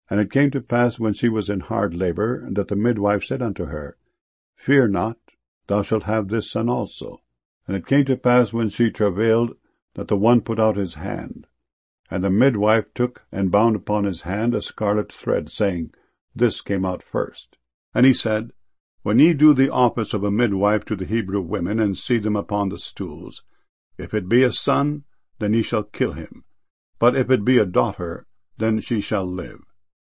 And it came to pass, when she was in hard labor, that the midwife said unto her, Fear not, thou shalt have this son also. And it came to pass, when she travailed, that the one put out his hand. And the midwife took and bound upon his hand a scarlet thread, saying, This came out first. And he said, When ye do the office of a midwife to the Hebrew women, and see them upon the stools, if it be a son, then ye shall kill him. But if it be a daughter, then she shall live.